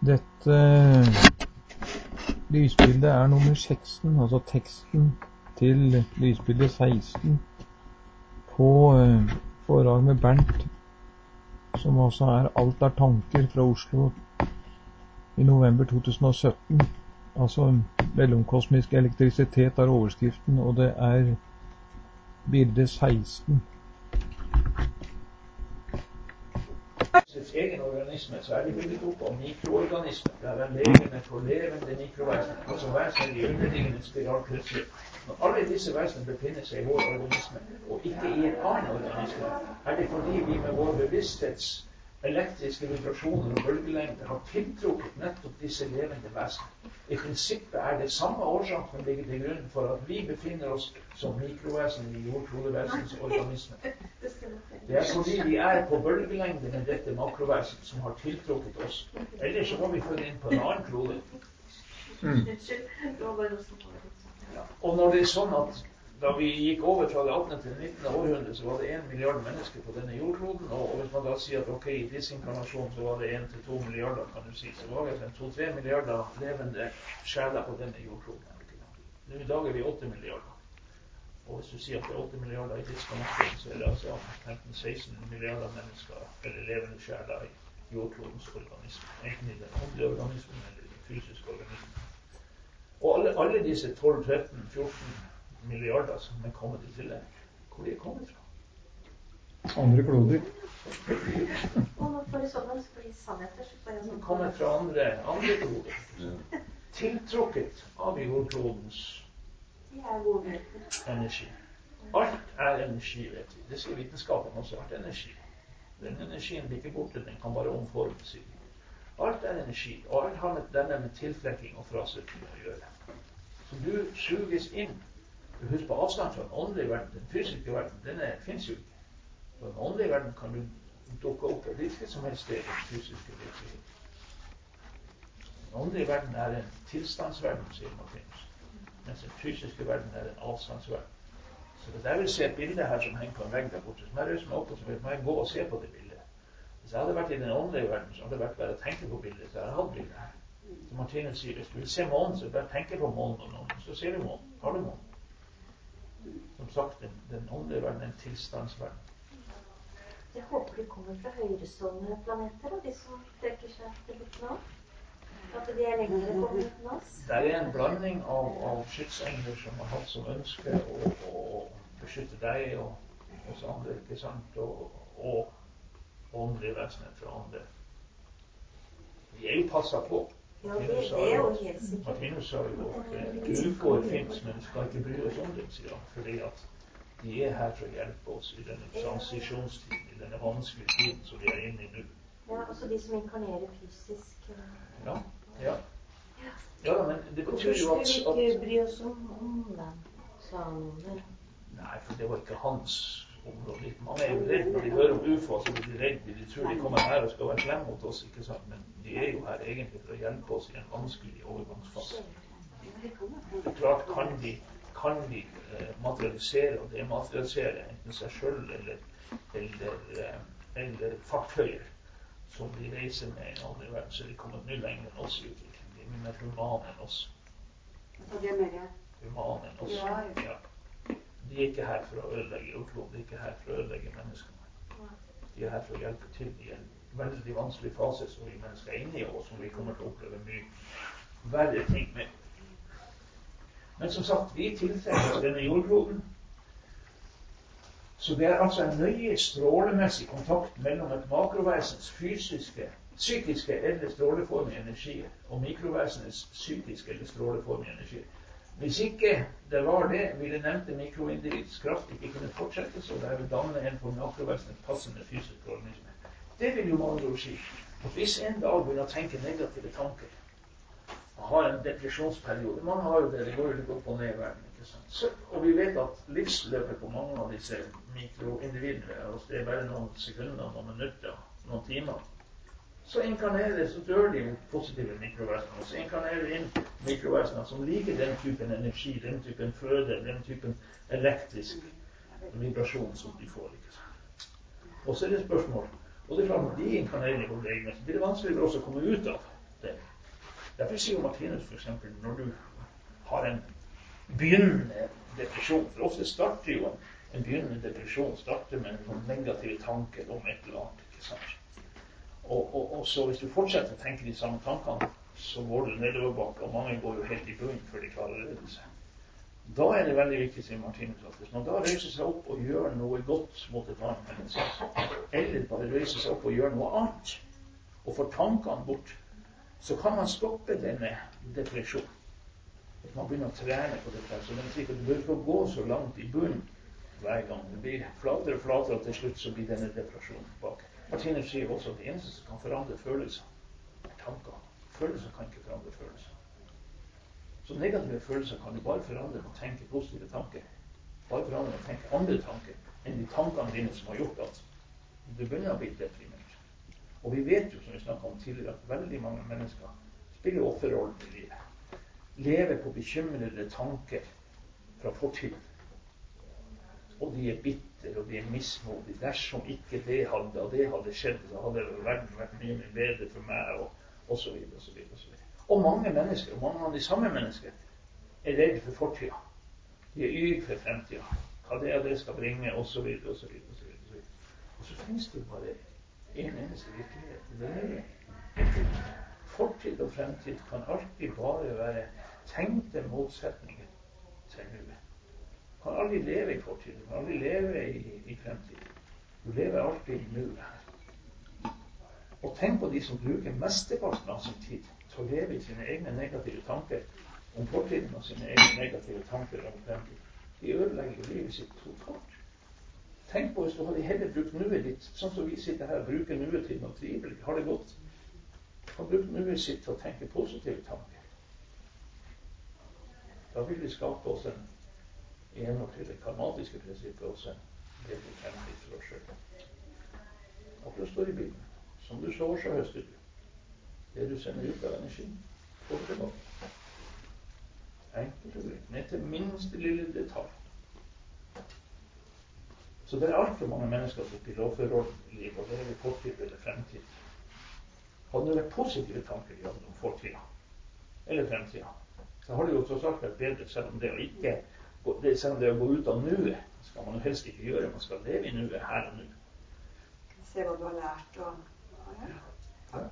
Dette lysbildet nummer 16, altså teksten til lysbildet 16 på foredrag med Bernt, som også Alt tanker fra Oslo i november 2017. Altså mellomkosmisk elektrisitet overskriften, og det bilde 16. Egen organisme, så de bygget opp av mikroorganismer. Det en levende for levende mikrovesen, altså vesener i underliggende spiralkretsløp. Når alle disse vesenene befinner seg i vår organisme, og ikke i en annen organisme, det fordi vi med vår bevissthets elektriske vibrasjoner og bølgelengder har tiltrukket nettopp disse levende vesener. I prinsippet det samme årsak som ligger til grunn for at vi befinner oss som mikrovesen i jordklodevesens organisme. Det fordi vi på bølgelengde med dette makrovesen som har tiltrukket oss. Ellers så må vi føre inn på en annen klode. Ja. Og når det sånn at da vi gikk over fra det 18. til det 19. århundre, så var det 1 milliard mennesker på denne jordkloden, og hvis man da sier at ok, i disinkarnasjon så var det 1 til 2 milliarder, kan du si, så var det 2-3 milliarder levende sjeler på denne jordkloden. Nå i dag vi 8 milliarder. Og hvis du sier at det 8 milliarder i disinkarnasjon, så det altså 15-16 milliarder mennesker, eller levende sjeler i jordklodens organisme, enten i den åndelige organismen eller i den fysiske organismen. Og alle disse 12, 13, 14 milliarder som kommet i tillegg. Hvor de kommet fra? Andre kloder. Og nå får det sånn bli sannheter. De kommer fra andre kloder. Tiltrukket av jordklodens energi. Alt energi, vet vi. Det sier vitenskapen også. Alt energi. Den energien blir ikke borte, den kan bare omformes. Alt energi, og alt har med tiltrekking og frasøkning å gjøre. Så du suges inn. Husk på avstand fra den åndelige verden. Den fysiske verden, den finnes jo ikke. På den åndelige verden kan du dukke opp på hvilket som helst sted i den fysiske virkelighet. Den åndelige verden en tilstandsverden, sier Martinus. Mens den fysiske verden en avstandsverden. Så hvis jeg vil se et bilde her som henger på en vegg der borte, som røser meg opp, og så må jeg gå og se på det bildet. Hvis jeg hadde vært i den åndelige verden, så hadde det vært bare å tenke på bildet, så jeg hadde hatt bildet her. Så Martinus sier, hvis du vil se månen, så bare tenke på månen og noen, så ser du månen. Har du månen? Som sagt, den åndelige verden en tilstandsverden. Jeg håper de kommer fra høyresånde planeter, og de som trekker seg til bort nå. At de lengre kommet til oss. Det en blanding av skytsengler som har hatt som ønske å beskytte deg og oss andre, ikke sant, og åndelige vesener fra andre. De jo passet på. Ja, det jo helt sikkert. Martinus sa jo at ufoer finnes, men vi skal ikke bry oss om dem, sier han, fordi at de her for å hjelpe oss i denne transisjonstiden, i denne vanskelige tiden som vi inne i nå. Ja, altså de som inkarnerer fysisk. Ja, men det betyr jo at... Hvorfor skulle vi ikke bry oss om dem, sa han? Nei, for det var ikke hans område. Mange jo redd når de hører om UFO, så blir de redde. De tror de kommer her og skal være slemme mot oss, ikke sant? Men de jo her egentlig for å hjelpe oss i en vanskelig overgangsfase. Det klart kan de materialisere og dematerialisere enten seg selv eller fartøyer som de reiser med i en annen verden, så de kommer mye lenger enn oss i utvikling. De mye mer humane enn oss. Humane enn oss. Ja. De ikke her for å ødelegge jordkloden, de ikke her for å ødelegge menneskene. De her for å hjelpe til i en veldig vanskelig fase som vi mennesker inne i, og som vi kommer til å oppleve mye verre ting med. Men som sagt, vi tiltrekker oss denne jordkloden, så det altså en nøye strålemessig kontakt mellom et makrovesens fysiske, psykiske eller stråleformige energier og mikrovesenets psykiske eller stråleformige energier. Hvis ikke det var det, ville nevnte mikroindividets kraft ikke kunne fortsette, så det vil danne en for makrovesenet passende fysisk organisme. Det vil jo man jo si, at hvis en dag begynner å tenke negative tanker, og har en depresjonsperiode, man har jo det går jo litt opp og ned i verden, ikke sant? Så, og vi vet at livsløpet på mange av disse mikroindividene, altså det bare noen sekunder, noen minutter, noen timer, så inkarnerer, så dør de mot positive mikrovesener, og så inkarnerer inn mikrovesener som liker den typen energi, den typen føde, den typen elektrisk vibrasjon som de får, ikke sant? Og så det spørsmål, og det er klart at de inkarnerer i vår egen, så blir det vanskelig for oss å komme ut av. det. Derfor sier Martinus for eksempel, når du har en begynnende depresjon, for ofte starter jo en begynnende depresjon starter med noen negative tanker om et eller annet, ikke sant? Og så hvis du fortsetter å tenke de samme tankene, så går du nedoverbakke, og mange går jo helt i bunnen før de klarer å redde seg. Da er det veldig viktig, sier Martinus, at hvis man da reiser seg opp og gjør noe godt mot et annet menneske, eller bare reiser seg opp og gjør noe annet, og får tankene bort, så kan man stoppe denne depresjonen. Hvis man begynner å trene på dette, så det betyr at du bør ikke gå så langt i bunnen hver gang. Det blir flatere og flatere, og til slutt så blir denne depresjonen bak. Martinus sier også at det eneste som kan forandre følelser, er tanker. Følelser kan ikke forandre følelser. Så negative følelser kan du bare forandre med å tenke positive tanker. Bare forandre med å tenke andre tanker enn de tankene dine som har gjort at du begynner å bli deprimert. Og vi vet jo, som vi snakket om tidligere, at veldig mange mennesker spiller offerrollen i livet. Lever på bekymrede tanker fra fortiden. Og de er bitter, og de er mismodige. Dersom ikke det hadde skjedd, så hadde verden vært mye mer bedre for meg, og så videre, og så videre, og så videre. Og mange mennesker, og mange av de samme mennesker, er redd for fortida. De er yr for fremtida. Hva det og det skal bringe, og så videre, og så videre, og så videre, og så videre. Og så finnes det bare en eneste virkelighet. Det er det. Fortid og fremtid kan alltid bare være tenkte motsetninger til nuet. Du kan aldri leve i fortid, du kan aldri leve i fremtid. Du lever alltid i nuet her. Og tenk på de som bruker mesteparten av sin tid til å leve i sine egne negative tanker om fortiden og sine egne negative tanker om fremtiden. De ødelegger livet sitt totalt. Tenk på hvis du hadde heller brukt nuet ditt, sånn som vi sitter her og bruker nuet til noe trivelig. Har det gått? Du kan bruke nuet sitt til å tenke positive tanker. Da vil vi skape oss en enhver til det karmatiske prinsippet også en bedre fremtid for oss selv. Og det står i Bibelen. Som du sår, så høster du. Det du sender ut av energi, får du tilbake. Enkelt og greit. Ned til minste lille detalj. Så det er alt for mange mennesker som spiller offerrollen i livet, og det er i fortid eller fremtid. Hadde det vært positive tanker de hadde om fortida eller fremtida, så har det jo tross alt vært bedre, selv om det å gå ut av nuet skal man jo helst ikke gjøre. Man skal leve i nuet her og nå. Se hva du har lært og ja.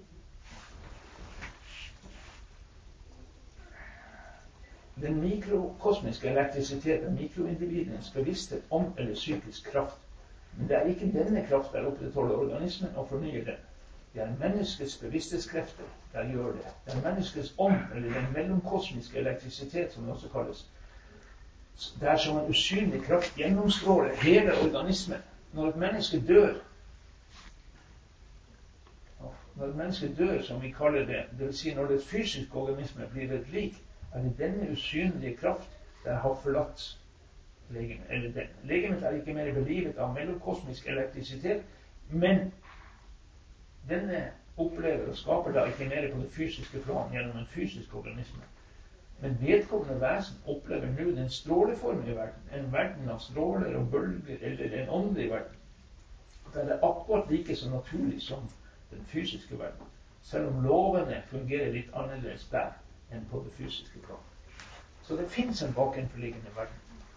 Den mikrokosmiske elektrisiteten, mikroindividens bevissthet om eller psykisk kraft. Men det er ikke denne kraft der opprettholder organismen og fornyer den. Det er menneskets bevissthetskrefter der gjør det. Det er menneskets ånd, eller den mellomkosmiske elektrisitet, som det også kalles. Det er som en usynlig kraft gjennomstråler hele organismen. Når et menneske dør, som vi kaller det, det vil si når det fysiske organisme blir et lik, er det denne usynlige kraft der har forlatt legemet. Eller den. Legemet er ikke mer belivet av mellomkosmisk elektrisitet, men denne opplever og skaper da ikke mer på det fysiske plan gjennom en fysisk organisme. Men vedkommende vesen opplever nå den stråleformige verden, en verden av stråler og bølger, eller en åndelig verden. Det er akkurat like så naturlig som den fysiske verden, selv om lovene fungerer litt annerledes der enn på det fysiske plan. Så det finnes en bakenforliggende verden.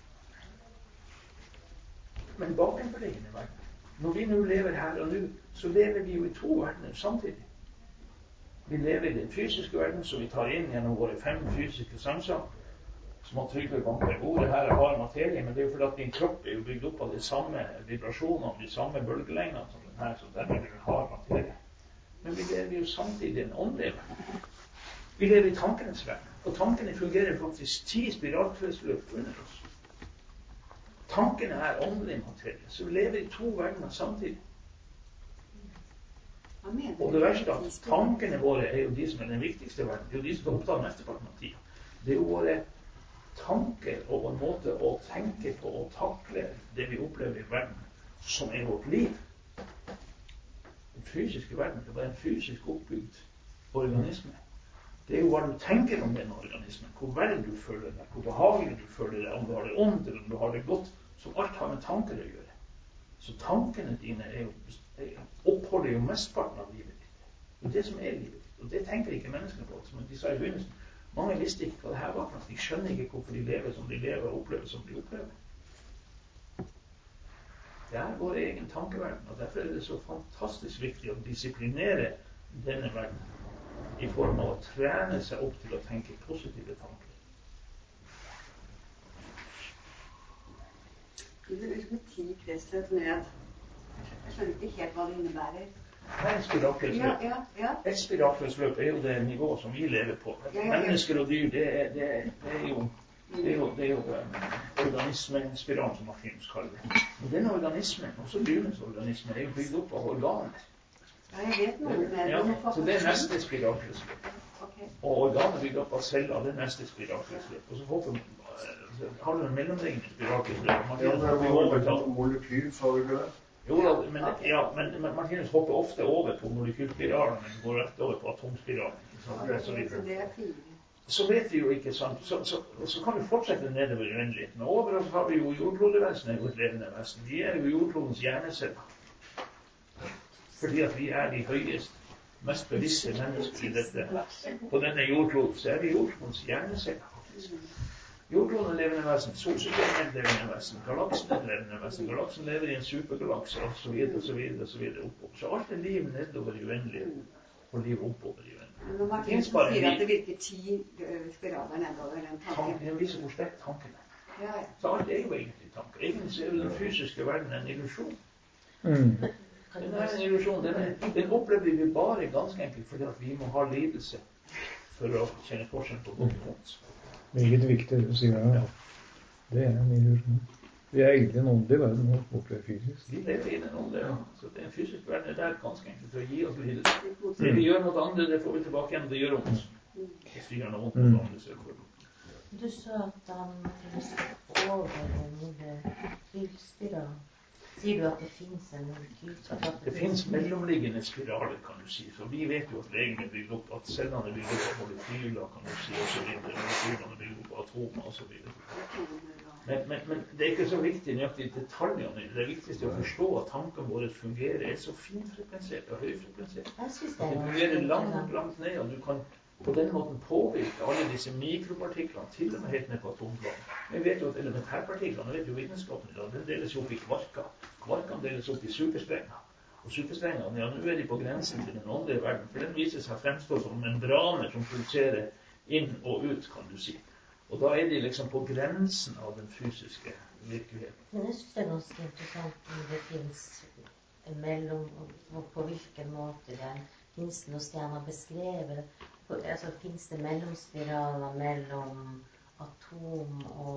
Men bakenforliggende verden, når vi nå lever her og nå, så lever vi jo i to verdener samtidig. Vi lever i den fysiske verden, som vi tar inn gjennom våre 5 fysiske sanser, som har Trygve banker ordet her og har materie, men det er jo fordi at din kropp er jo bygd opp av de samme vibrasjonene, de samme bølgelengene som den her, så dermed er den har materie. Men vi lever jo samtidig i en åndelig verden. Vi lever i tankenes verden, og tankene fungerer faktisk 10 spiralkretsløp under oss. Tankene er åndelig materie, så vi lever i to verdener samtidig. Og det verste er at tankene våre er jo de som er den viktigste verden. Det er jo de som skal oppta mesteparten av tida. Det er jo våre tanker og en måte å tenke på og takle det vi opplever i verden, som er vårt liv. Den fysiske verden, det er bare en fysisk oppbygd organisme. Det er jo hva du tenker om den organismen, hvor vel du føler deg, hvor behagelig du føler deg, om du har det ondt eller om du har det godt, som alt har med tanker å gjøre. Så tankene dine oppholder jo mestparten av livet ditt. Det er det som er livet ditt. Og det tenker ikke menneskene på. Som de sa i begynnelsen, mange visste ikke hva det her var for noe. De skjønner ikke hvorfor de lever som de lever og opplever som de opplever. Det er vår egen tankeverden, og derfor er det så fantastisk viktig å disiplinere denne verden i form av å trene seg opp til å tenke positive tanker. Du vil liksom 10 kretsløp ned. Jeg skjønner ikke helt hva det innebærer. Et spirakelsløp. Et spirakelsløp er jo det nivået som vi lever på. Mennesker og dyr, det er jo organismespiralen som Martinus kaller det. Og den organismen, også dyrens organisme, er jo bygd opp av organer. Ja, jeg vet noe med det. Ja, så det er neste spirakelsløp. Okay. Og organet bygd opp av celler, det er neste spirakelsløp. Og så har du en mellomliggende spirakelsløp. Ja, det er jo molekyl, sa du ikke det? Jo, men Martinus hopper ofte over på molekylspiralen, men går rett over på atomspiralen. Så vet vi jo ikke sant, så kan vi fortsette nedover i uendeligheten. Over oss har vi jo jordklodevesenet, jo et levende vesen. Vi er jo jordklodens hjerneceller. Fordi at vi er de høyest, mest bevisste mennesker i dette. På denne jordkloden så er vi jordklodens hjerneceller. Jordkloden er levende vesen, solsystemet er levende vesen, galaksen er levende vesen, galaksen lever i en supergalakse, og så videre, og så videre, og så videre oppover. Så alt er liv nedover i uendeligheten, og liv oppover i uendeligheten. Når Martinus sier at det virker 10 spiraler nedover den tanken. Den viser hvor sterk tanken er. Ja. Så alt er jo egentlig tanker. Egentlig er jo den fysiske verden en illusjon. Den er en illusjon. Den opplever vi bare ganske enkelt fordi at vi må ha lidelse for å kjenne forskjell på godt og vondt. Meget viktig det du sier her. Ja. Det er en illusjon. Vi er egentlig en åndelig verden å oppleve fysisk. Vi lever i den åndelige verden. Så det er en fysisk verden er der ganske enkelt for å gi oss lidelse. Det vi gjør mot andre, det får vi tilbake igjen. Det gjør oss. Hvis vi gjør noe vondt mot andre, så er det. Du sa at han over en molekylspiral. Sier du at det finnes en molekylspiral? Det finnes mellomliggende spiraler, kan du si. Så vi vet jo at legene er bygd opp, at cellene er bygd opp av molekyler, kan du si, og så videre. Molekylene er bygd opp av atomer, og så videre. Men det er ikke så viktig nøyaktig i detaljene. Det viktigste er å forstå at tankene våre fungerer er så finfrekvensert og høyfrekvensert. At det fungerer langt ned, og du kan på den måten påvirke alle disse mikropartiklene, til og med helt ned på atomplanen. Vi vet jo at elementærpartiklene, vet jo vitenskapen i dag, den deles opp i kvarker. Kvarkene deles opp i superstrenger. Og superstrengene, ja, nå er de på grensen til den åndelige verden, for den viser seg fremstå som membraner som pulserer inn og ut, kan du si. Og da er de liksom på grensen av den fysiske virkeligheten. Men jeg synes det er ganske interessant om det finnes mellom, på hvilken måte det finnes det noe sted man beskrevet. Altså finnes det mellomspiraler mellom atom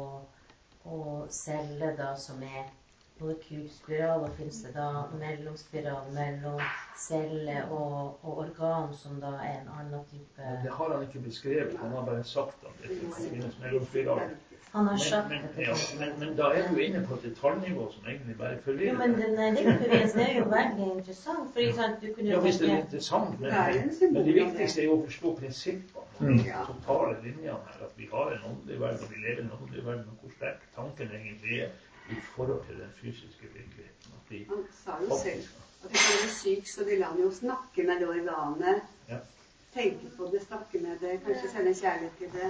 og celle da, som er molekylspiral, og finnes det da mellomspiral mellom celle og organ, som da er en annen type... Det har han ikke beskrevet, han har bare sagt at det finnes mellomspiraler. Han har sagt men da er du inne på et detaljnivå som egentlig bare forvirrer. Jo, men det er jo veldig interessant, for eksempel du kunne... Ja, hvis det er interessant, men det viktigste er jo å forstå prinsippene, de totale linjene her, at vi har en åndelig verden, og vi lever i en åndelig verden, og hvor sterk tanken egentlig er i forhold til den fysiske virkeligheten. Han sa jo selv at hvis han er syk, så vil han jo snakke med det organet, tenke på det, snakke med det, kanskje sende kjærlighet til det.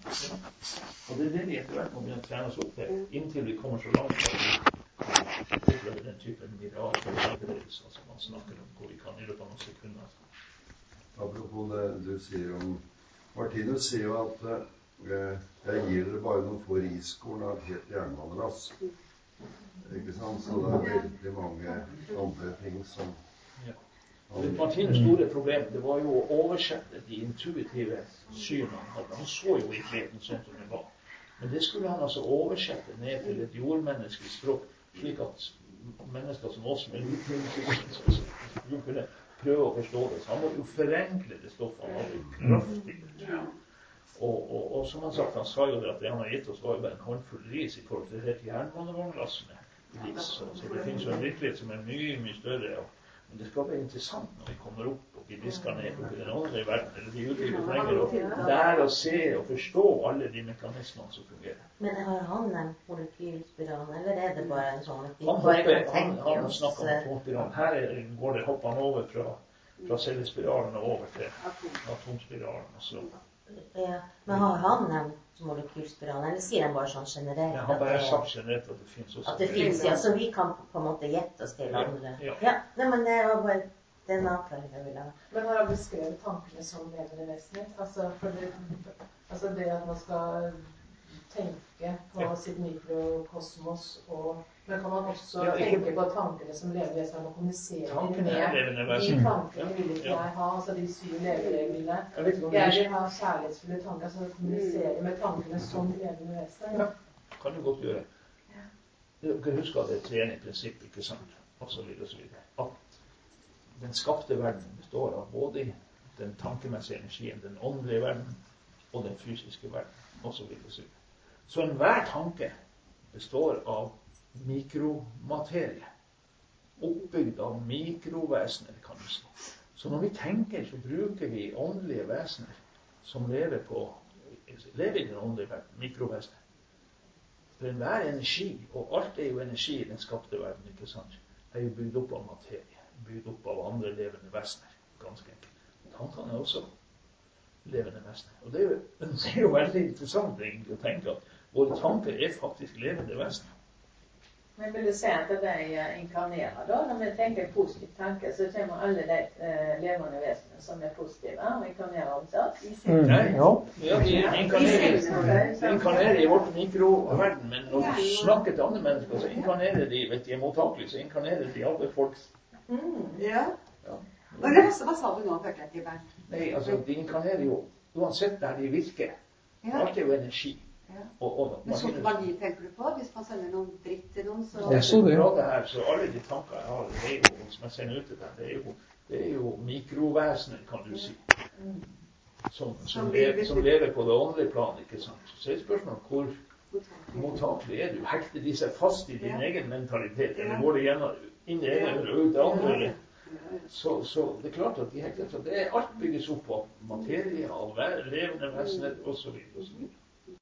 Og det er det vi etter hvert må begynne å trene oss opp til, inntil vi kommer så langt at vi opplever den typen mirakelbevegelser som man snakker om, hvor vi kan i løpet av noen sekunder. Apropos det du sier om Martinus sier jo at jeg gir dere bare noen få riskorn av helt jernbanerass. Ikke sant? Så det er veldig mange andre ting som... Martinus' store problem, det var jo å oversette de intuitive synene han hadde. Han så jo virkeligheten sånn som det var. Men det skulle han altså oversette ned til et jordmenneskelig språk, slik at mennesker som oss med skulle kunne prøve å forstå det. Så han måtte jo forenkle det stoffet. Han hadde jo kraftig. Og som han sagt, han sa jo det at det han har gitt oss var jo bare en håndfull ris i forhold til det helt jernbanevognlass med ris. Så det finnes jo en virkelighet som er mye, mye større. Men det skal være interessant når vi kommer opp og vi visker ned på den åndelige verden, eller de utvikler trenger å lære å se og forstå alle de mekanismene som fungerer. Men har han nevnt molekylspiralen, eller er det bare en sånn at han snakker om atomspiralen. Her hopper han over Fra cellespiralen og over til atomspiralen. Og så. Ja, men har han nevnt molekylspiralen, eller sier han bare sånn generelt? Ja, han bare har sagt generelt at det finnes også. At det finnes, ja, så vi kan på en måte gjette oss til andre. Ja, nei, men det var bare den avklaringen jeg ville ha. Men har han beskrevet tankene som levende vesener? Altså det at man skal tenke på sitt mikrokosmos, men kan man også tenke på tankene som levende vesener og kommunisere med de tankene vil ikke jeg ha, altså de 7 levereglene. Jeg vil ha kjærlighetsfulle tanker, altså kommunisere med tankene som levende vesener. Ja, kan du godt gjøre. Du kan huske at det er et trening prinsipp, ikke sant? Og så videre, og så videre. At den skapte verden består av både den tankemessige energien, den åndelige verden og den fysiske verden, og så videre, og så videre. Så enhver tanke består av mikromaterie, oppbygd av mikrovesener, kan du si. Så når vi tenker, så bruker vi åndelige vesener som lever i den åndelige verden, mikrovesener. For enhver energi, og alt er jo energi i den skapte verden, ikke sant, er jo bygd opp av materie, bygd opp av andre levende vesener, ganske enkelt. Tankene er også levende vesener. Og det er jo veldig interessant egentlig å tenke at våre tanker er faktisk levende vesener. Men vil du si at de inkarnerer da? Når vi tenker positiv tanke, så kommer alle de levende vesenene som er positive og inkarnerer hos oss? Ja, de inkarnerer i vårt mikroverden, men når du snakker til andre mennesker, så inkarnerer de, vet de er mottakelige, så inkarnerer de alle folks. Ja. Hva sa du nå, hørte jeg ikke, Bernt? Nei, altså, de inkarnerer jo, uansett der de virker. Alt er jo energi. Men sånn magi tenker du på? Hvis man sender noen dritt til noen, så... Så alle de tanker jeg har, det er jo, som jeg sender ut til deg, det er jo mikrovesener, kan du si. Som lever på det åndelige plan, ikke sant? Så er det spørsmål hvor mottakelig er du? Hekter de seg fast i din egen mentalitet, eller går det inn i det ene eller ut det andre, eller? Så det er klart at de hekter seg. Alt bygges opp av materie, av levende vesener, og så videre, og så videre.